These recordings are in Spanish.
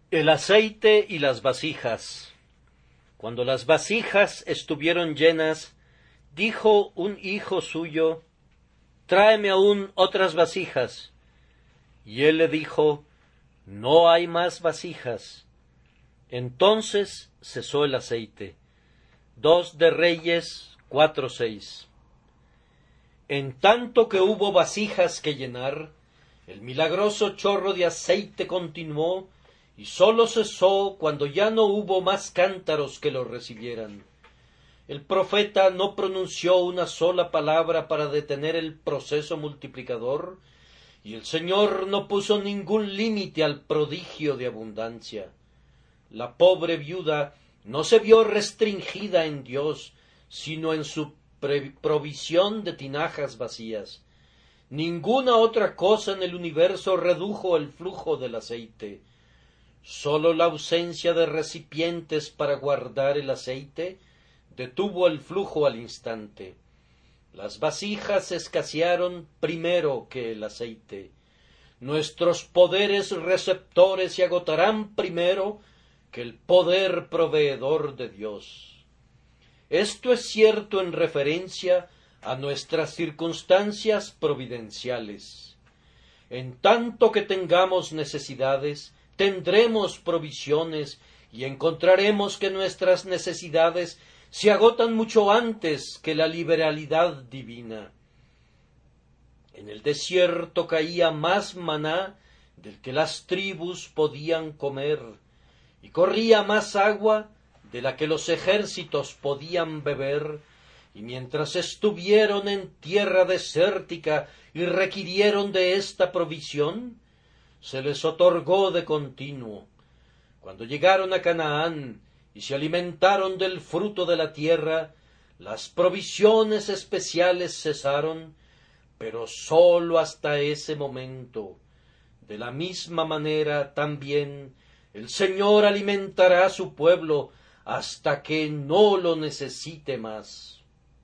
El aceite y las vasijas. Cuando las vasijas estuvieron llenas, dijo un hijo suyo, Tráeme aún otras vasijas. Y él le dijo, No hay más vasijas. Entonces cesó el aceite. 2 de Reyes 4:6. En tanto que hubo vasijas que llenar, el milagroso chorro de aceite continuó, y sólo cesó cuando ya no hubo más cántaros que lo recibieran. El profeta no pronunció una sola palabra para detener el proceso multiplicador, y el Señor no puso ningún límite al prodigio de abundancia. La pobre viuda no se vio restringida en Dios, sino en su provisión de tinajas vacías. Ninguna otra cosa en el universo redujo el flujo del aceite. Sólo la ausencia de recipientes para guardar el aceite detuvo el flujo al instante. Las vasijas escasearon primero que el aceite. Nuestros poderes receptores se agotarán primero que el poder proveedor de Dios. Esto es cierto en referencia a nuestras circunstancias providenciales. En tanto que tengamos necesidades, tendremos provisiones y encontraremos que nuestras necesidades se agotan mucho antes que la liberalidad divina. En el desierto caía más maná del que las tribus podían comer, y corría más agua de la que los ejércitos podían beber, y mientras estuvieron en tierra desértica y requirieron de esta provisión, se les otorgó de continuo. Cuando llegaron a Canaán y se alimentaron del fruto de la tierra, las provisiones especiales cesaron, pero sólo hasta ese momento. De la misma manera también el Señor alimentará a su pueblo hasta que no lo necesite más.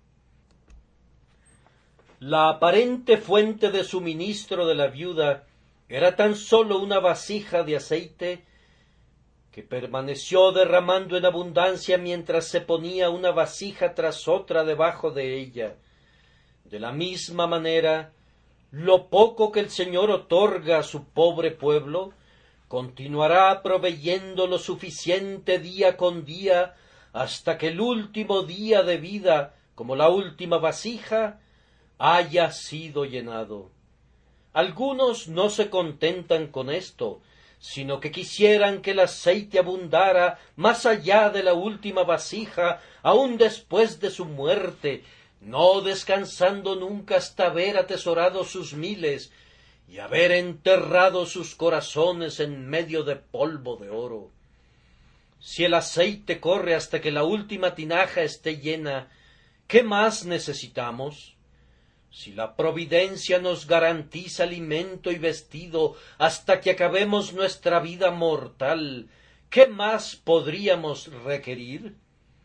La aparente fuente de suministro de la viuda era tan sólo una vasija de aceite que permaneció derramando en abundancia mientras se ponía una vasija tras otra debajo de ella. De la misma manera, lo poco que el Señor otorga a su pobre pueblo continuará proveyendo lo suficiente día con día hasta que el último día de vida, como la última vasija, haya sido llenado. Algunos no se contentan con esto, sino que quisieran que el aceite abundara más allá de la última vasija, aun después de su muerte, no descansando nunca hasta haber atesorado sus miles y haber enterrado sus corazones en medio de polvo de oro. Si el aceite corre hasta que la última tinaja esté llena, ¿qué más necesitamos? Si la providencia nos garantiza alimento y vestido hasta que acabemos nuestra vida mortal, ¿qué más podríamos requerir?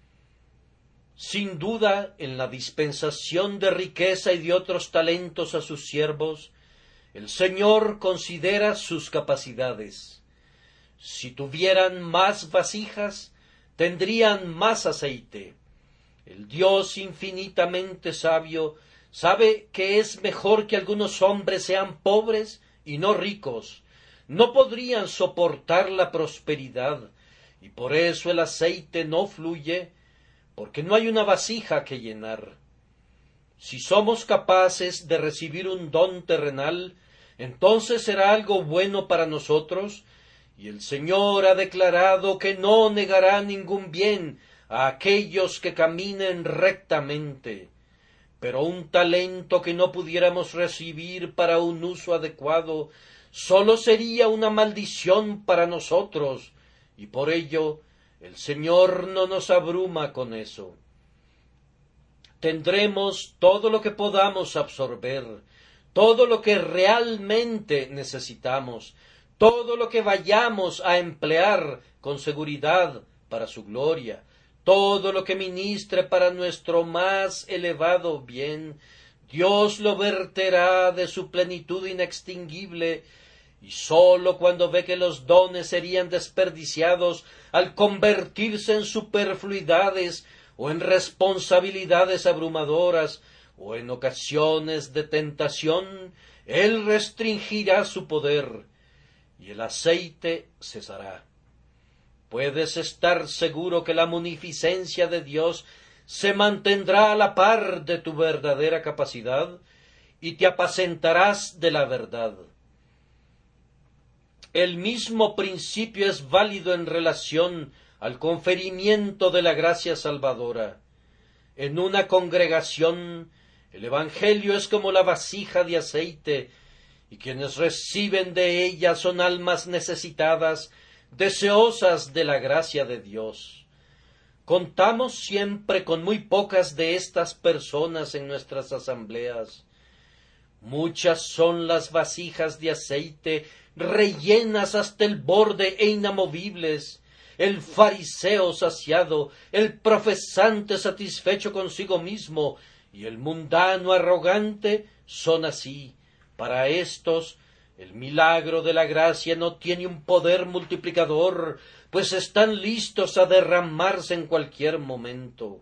Sin duda, en la dispensación de riqueza y de otros talentos a sus siervos, el Señor considera sus capacidades. Si tuvieran más vasijas, tendrían más aceite. El Dios infinitamente sabio sabe que es mejor que algunos hombres sean pobres y no ricos. No podrían soportar la prosperidad, y por eso el aceite no fluye, porque no hay una vasija que llenar. Si somos capaces de recibir un don terrenal, entonces será algo bueno para nosotros, y el Señor ha declarado que no negará ningún bien a aquellos que caminen rectamente. Pero un talento que no pudiéramos recibir para un uso adecuado sólo sería una maldición para nosotros, y por ello el Señor no nos abruma con eso. Tendremos todo lo que podamos absorber, todo lo que realmente necesitamos, todo lo que vayamos a emplear con seguridad para su gloria, todo lo que ministre para nuestro más elevado bien, Dios lo verterá de su plenitud inextinguible y sólo cuando ve que los dones serían desperdiciados al convertirse en superfluidades o en responsabilidades abrumadoras o en ocasiones de tentación, él restringirá su poder y el aceite cesará. Puedes estar seguro que la munificencia de Dios se mantendrá a la par de tu verdadera capacidad y te apacentarás de la verdad. El mismo principio es válido en relación al conferimiento de la gracia salvadora. En una congregación, el Evangelio es como la vasija de aceite, y quienes reciben de ella son almas necesitadas, deseosas de la gracia de Dios. Contamos siempre con muy pocas de estas personas en nuestras asambleas. Muchas son las vasijas de aceite rellenas hasta el borde e inamovibles. El fariseo saciado, el profesante satisfecho consigo mismo y el mundano arrogante son así. Para éstos, el milagro de la gracia no tiene un poder multiplicador, pues están listos a derramarse en cualquier momento.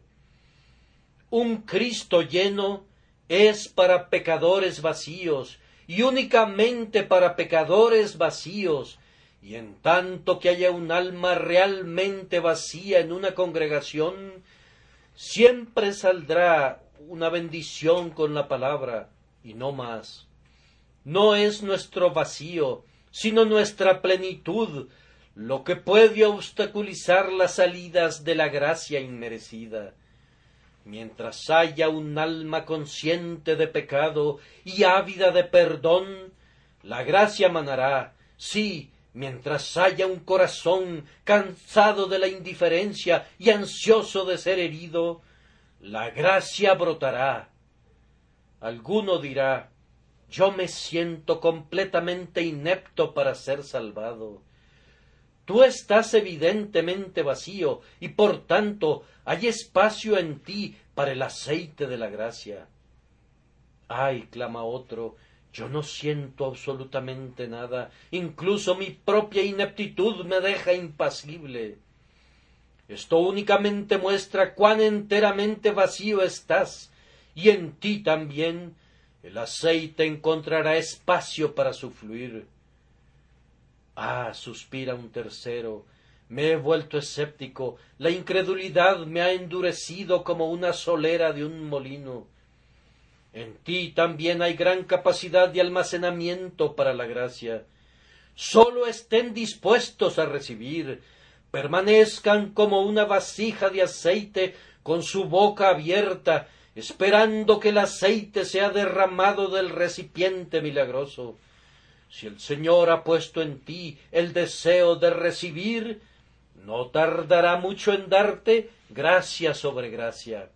Un Cristo lleno es para pecadores vacíos, y únicamente para pecadores vacíos, y en tanto que haya un alma realmente vacía en una congregación, siempre saldrá una bendición con la palabra, y no más. No es nuestro vacío, sino nuestra plenitud, lo que puede obstaculizar las salidas de la gracia inmerecida. Mientras haya un alma consciente de pecado y ávida de perdón, la gracia manará. Sí, mientras haya un corazón cansado de la indiferencia y ansioso de ser herido, la gracia brotará. Alguno dirá: yo me siento completamente inepto para ser salvado. Tú estás evidentemente vacío y por tanto hay espacio en ti para el aceite de la gracia. Ay, clama otro, yo no siento absolutamente nada, incluso mi propia ineptitud me deja impasible. Esto únicamente muestra cuán enteramente vacío estás, y en ti también el aceite encontrará espacio para su fluir. Ah, suspira un tercero, me he vuelto escéptico, la incredulidad me ha endurecido como una solera de un molino. En ti también hay gran capacidad de almacenamiento para la gracia. Sólo estén dispuestos a recibir, permanezcan como una vasija de aceite con su boca abierta, esperando que el aceite sea derramado del recipiente milagroso. Si el Señor ha puesto en ti el deseo de recibir, no tardará mucho en darte gracia sobre gracia.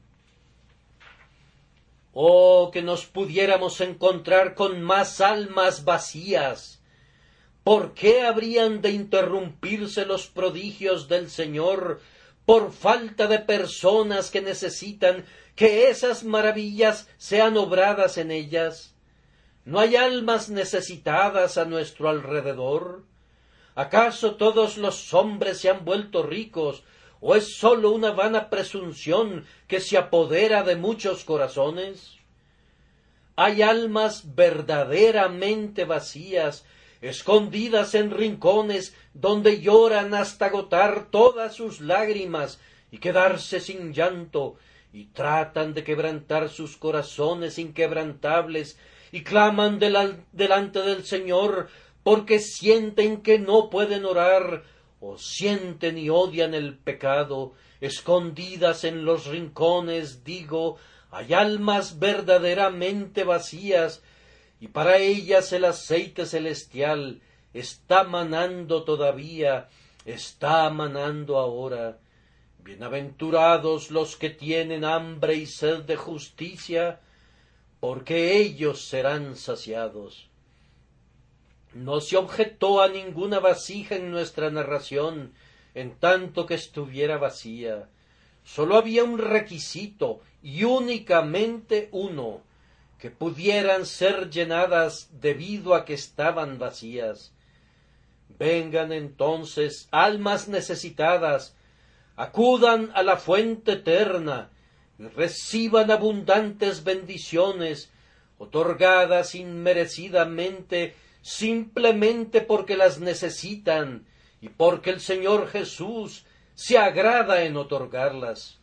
Oh, que nos pudiéramos encontrar con más almas vacías. ¿Por qué habrían de interrumpirse los prodigios del Señor por falta de personas que necesitan que esas maravillas sean obradas en ellas? ¿No hay almas necesitadas a nuestro alrededor? ¿Acaso todos los hombres se han vuelto ricos, o es sólo una vana presunción que se apodera de muchos corazones? Hay almas verdaderamente vacías, escondidas en rincones donde lloran hasta agotar todas sus lágrimas y quedarse sin llanto, y tratan de quebrantar sus corazones inquebrantables, y claman delante del Señor porque sienten que no pueden orar, o sienten y odian el pecado. Escondidas en los rincones, digo, hay almas verdaderamente vacías, y para ellas el aceite celestial está manando todavía, está manando ahora. Bienaventurados los que tienen hambre y sed de justicia, porque ellos serán saciados. No se objetó a ninguna vasija en nuestra narración, en tanto que estuviera vacía. Sólo había un requisito, y únicamente uno: que pudieran ser llenadas debido a que estaban vacías. Vengan entonces almas necesitadas, acudan a la fuente eterna y reciban abundantes bendiciones, otorgadas inmerecidamente, simplemente porque las necesitan y porque el Señor Jesús se agrada en otorgarlas.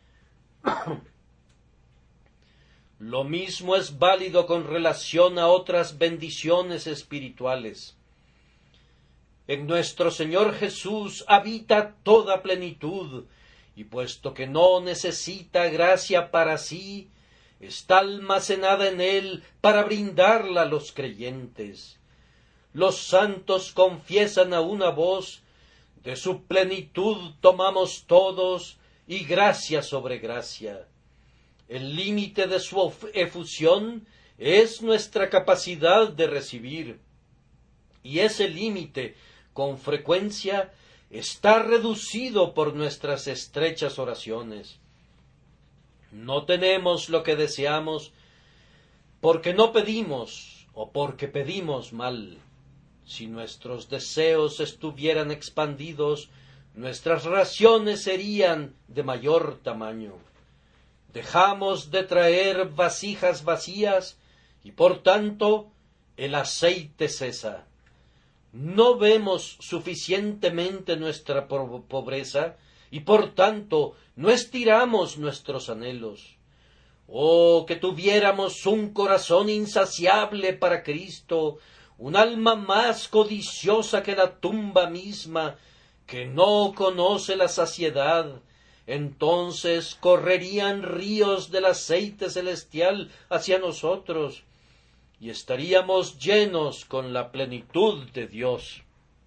Lo mismo es válido con relación a otras bendiciones espirituales. En nuestro Señor Jesús habita toda plenitud, y puesto que no necesita gracia para sí, está almacenada en Él para brindarla a los creyentes. Los santos confiesan a una voz: de su plenitud tomamos todos, y gracia sobre gracia. El límite de su efusión es nuestra capacidad de recibir, y ese límite, con frecuencia, está reducido por nuestras estrechas oraciones. No tenemos lo que deseamos porque no pedimos o porque pedimos mal. Si nuestros deseos estuvieran expandidos, nuestras raciones serían de mayor tamaño. Dejamos de traer vasijas vacías y por tanto el aceite cesa. No vemos suficientemente nuestra pobreza y por tanto no estiramos nuestros anhelos. Oh, que tuviéramos un corazón insaciable para Cristo, un alma más codiciosa que la tumba misma, que no conoce la saciedad. Entonces correrían ríos del aceite celestial hacia nosotros, y estaríamos llenos con la plenitud de Dios.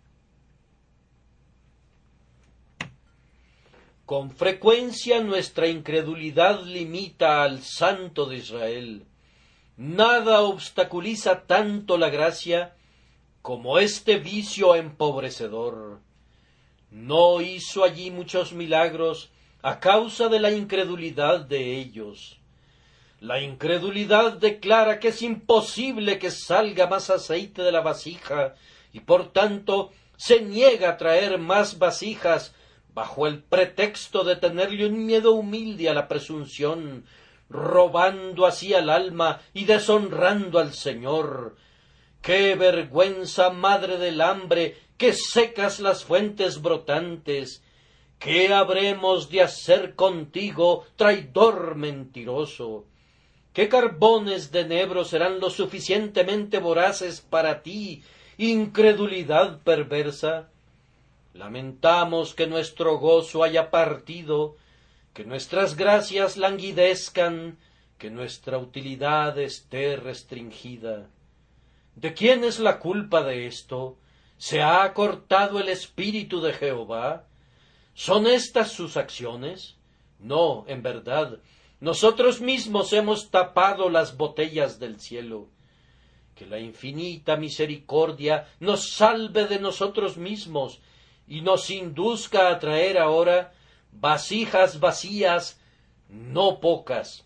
Con frecuencia nuestra incredulidad limita al Santo de Israel. Nada obstaculiza tanto la gracia como este vicio empobrecedor. No hizo allí muchos milagros a causa de la incredulidad de ellos. La incredulidad declara que es imposible que salga más aceite de la vasija y por tanto se niega a traer más vasijas bajo el pretexto de tenerle un miedo humilde a la presunción, robando así al alma y deshonrando al Señor. ¡Qué vergüenza, madre del hambre, que secas las fuentes brotantes! ¿Qué habremos de hacer contigo, traidor mentiroso? ¿Qué carbones de enebro serán lo suficientemente voraces para ti, incredulidad perversa? Lamentamos que nuestro gozo haya partido, que nuestras gracias languidezcan, que nuestra utilidad esté restringida. ¿De quién es la culpa de esto? ¿Se ha cortado el espíritu de Jehová? ¿Son estas sus acciones? No, en verdad, nosotros mismos hemos tapado las botellas del cielo. Que la infinita misericordia nos salve de nosotros mismos y nos induzca a traer ahora vasijas vacías, no pocas.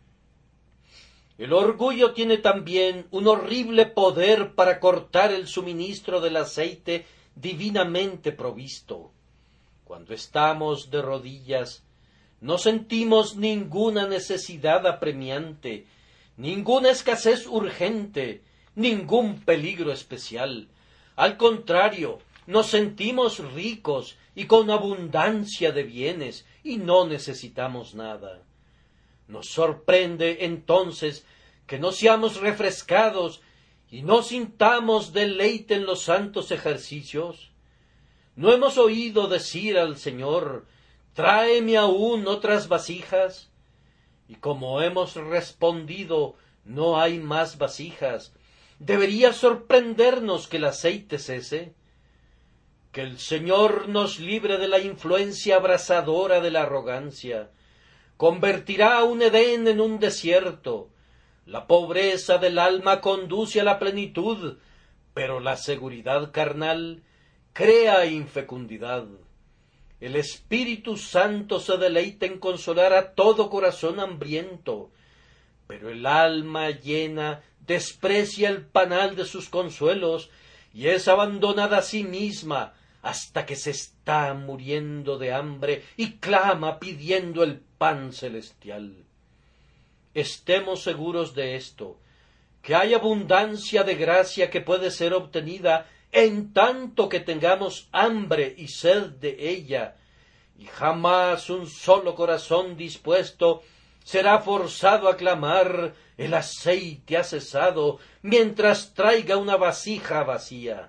El orgullo tiene también un horrible poder para cortar el suministro del aceite divinamente provisto. Cuando estamos de rodillas, no sentimos ninguna necesidad apremiante, ninguna escasez urgente, ningún peligro especial. Al contrario, nos sentimos ricos y con abundancia de bienes, y no necesitamos nada. Nos sorprende entonces que no seamos refrescados y no sintamos deleite en los santos ejercicios. ¿No hemos oído decir al Señor: tráeme aún otras vasijas? Y como hemos respondido: no hay más vasijas, ¿debería sorprendernos que el aceite cese? Que el Señor nos libre de la influencia abrasadora de la arrogancia. Convertirá un Edén en un desierto. La pobreza del alma conduce a la plenitud, pero la seguridad carnal crea infecundidad. El Espíritu Santo se deleita en consolar a todo corazón hambriento, Pero el alma llena desprecia el panal de sus consuelos y es abandonada a sí misma hasta que se está muriendo de hambre y clama pidiendo el pan celestial. Estemos seguros de esto, que hay abundancia de gracia que puede ser obtenida en tanto que tengamos hambre y sed de ella, y jamás un solo corazón dispuesto será forzado a clamar el aceite ha cesado mientras traiga una vasija vacía.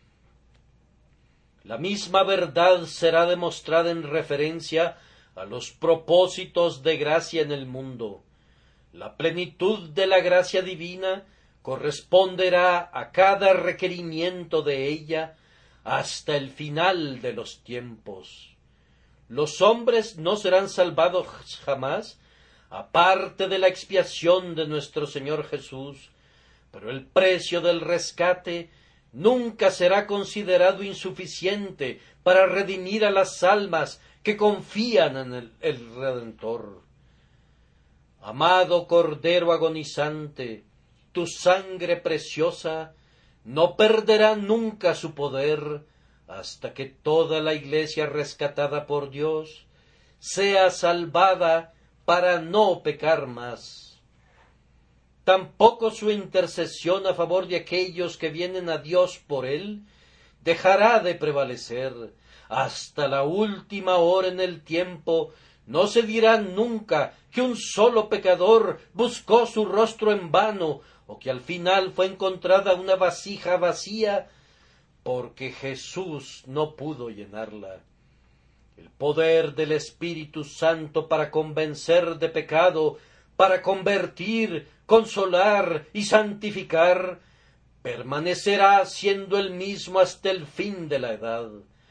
La misma verdad será demostrada en referencia a los propósitos de gracia en el mundo. La plenitud de la gracia divina corresponderá a cada requerimiento de ella hasta el final de los tiempos. Los hombres no serán salvados jamás, aparte de la expiación de nuestro Señor Jesús, pero el precio del rescate nunca será considerado insuficiente para redimir a las almas que confían en el Redentor. Amado Cordero agonizante, tu sangre preciosa no perderá nunca su poder hasta que toda la Iglesia rescatada por Dios sea salvada para no pecar más. Tampoco su intercesión a favor de aquellos que vienen a Dios por él dejará de prevalecer. Hasta la última hora en el tiempo no se dirá nunca que un solo pecador buscó su rostro en vano o que al final fue encontrada una vasija vacía porque Jesús no pudo llenarla. El poder del Espíritu Santo para convencer de pecado, para convertir, consolar y santificar, permanecerá siendo el mismo hasta el fin de la edad.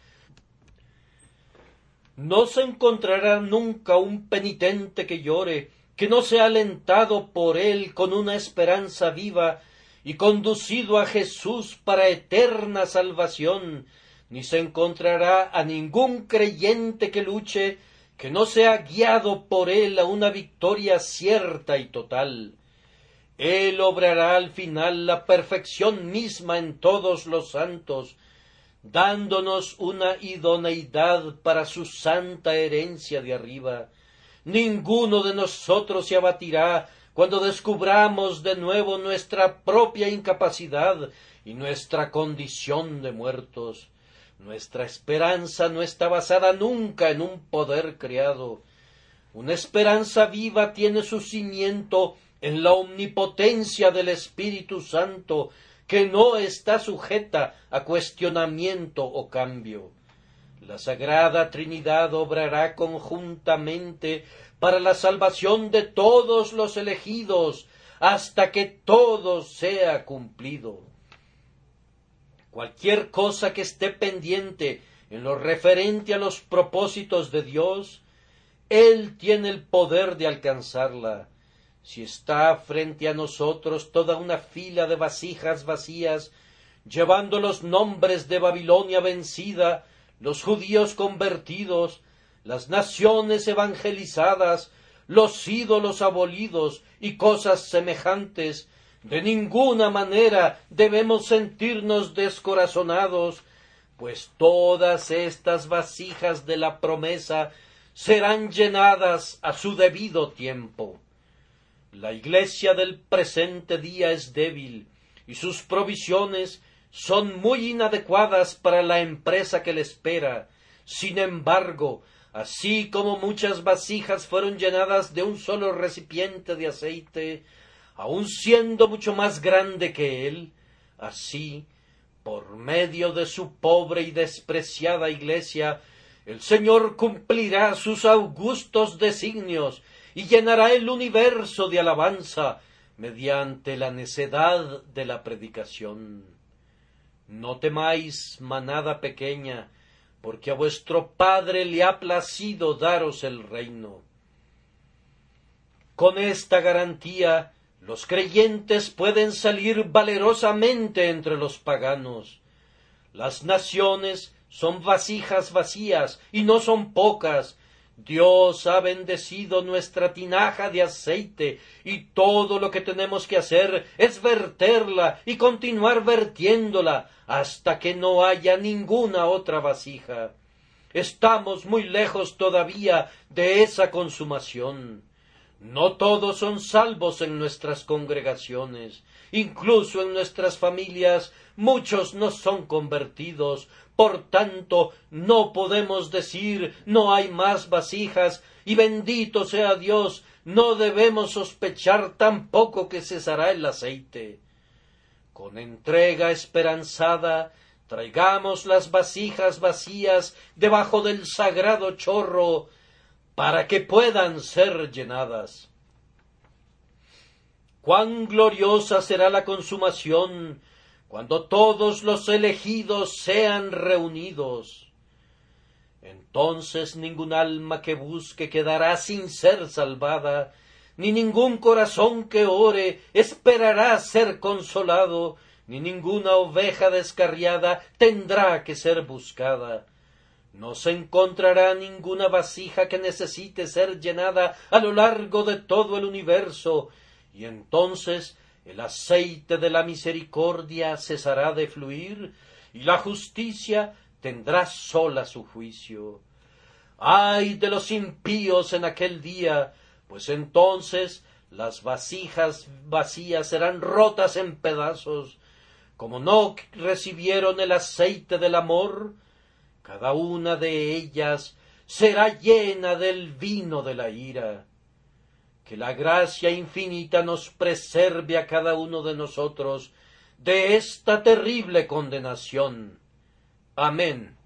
No se encontrará nunca un penitente que llore, que no sea alentado por él con una esperanza viva y conducido a Jesús para eterna salvación, ni se encontrará a ningún creyente que luche, que no sea guiado por él a una victoria cierta y total. Él obrará al final la perfección misma en todos los santos, dándonos una idoneidad para su santa herencia de arriba. Ninguno de nosotros se abatirá cuando descubramos de nuevo nuestra propia incapacidad y nuestra condición de muertos. Nuestra esperanza no está basada nunca en un poder creado. Una esperanza viva tiene su cimiento en la omnipotencia del Espíritu Santo, que no está sujeta a cuestionamiento o cambio. La Sagrada Trinidad obrará conjuntamente para la salvación de todos los elegidos, hasta que todo sea cumplido. Cualquier cosa que esté pendiente en lo referente a los propósitos de Dios, Él tiene el poder de alcanzarla. Si está frente a nosotros toda una fila de vasijas vacías, llevando los nombres de Babilonia vencida, los judíos convertidos, las naciones evangelizadas, los ídolos abolidos y cosas semejantes, de ninguna manera debemos sentirnos descorazonados, pues todas estas vasijas de la promesa serán llenadas a su debido tiempo. La Iglesia del presente día es débil, y sus provisiones son muy inadecuadas para la empresa que le espera. Sin embargo, así como muchas vasijas fueron llenadas de un solo recipiente de aceite, aun siendo mucho más grande que él, así, por medio de su pobre y despreciada Iglesia, el Señor cumplirá sus augustos designios y llenará el universo de alabanza mediante la necedad de la predicación. No temáis, manada pequeña, porque a vuestro Padre le ha placido daros el reino. Con esta garantía, los creyentes pueden salir valerosamente entre los paganos. Las naciones son vasijas vacías, y no son pocas, Dios ha bendecido nuestra tinaja de aceite, y todo lo que tenemos que hacer es verterla y continuar vertiéndola hasta que no haya ninguna otra vasija. Estamos muy lejos todavía de esa consumación. No todos son salvos en nuestras congregaciones, incluso en nuestras familias muchos no son convertidos. Por tanto, no podemos decir no hay más vasijas, y bendito sea Dios, no debemos sospechar tampoco que cesará el aceite. Con entrega esperanzada, traigamos las vasijas vacías debajo del sagrado chorro, para que puedan ser llenadas. Cuán gloriosa será la consumación cuando todos los elegidos sean reunidos. Entonces ningún alma que busque quedará sin ser salvada, ni ningún corazón que ore esperará ser consolado, ni ninguna oveja descarriada tendrá que ser buscada. No se encontrará ninguna vasija que necesite ser llenada a lo largo de todo el universo, y entonces el aceite de la misericordia cesará de fluir, y la justicia tendrá sola su juicio. ¡Ay de los impíos en aquel día! Pues entonces las vasijas vacías serán rotas en pedazos. Como no recibieron el aceite del amor, cada una de ellas será llena del vino de la ira. Que la gracia infinita nos preserve a cada uno de nosotros de esta terrible condenación. Amén.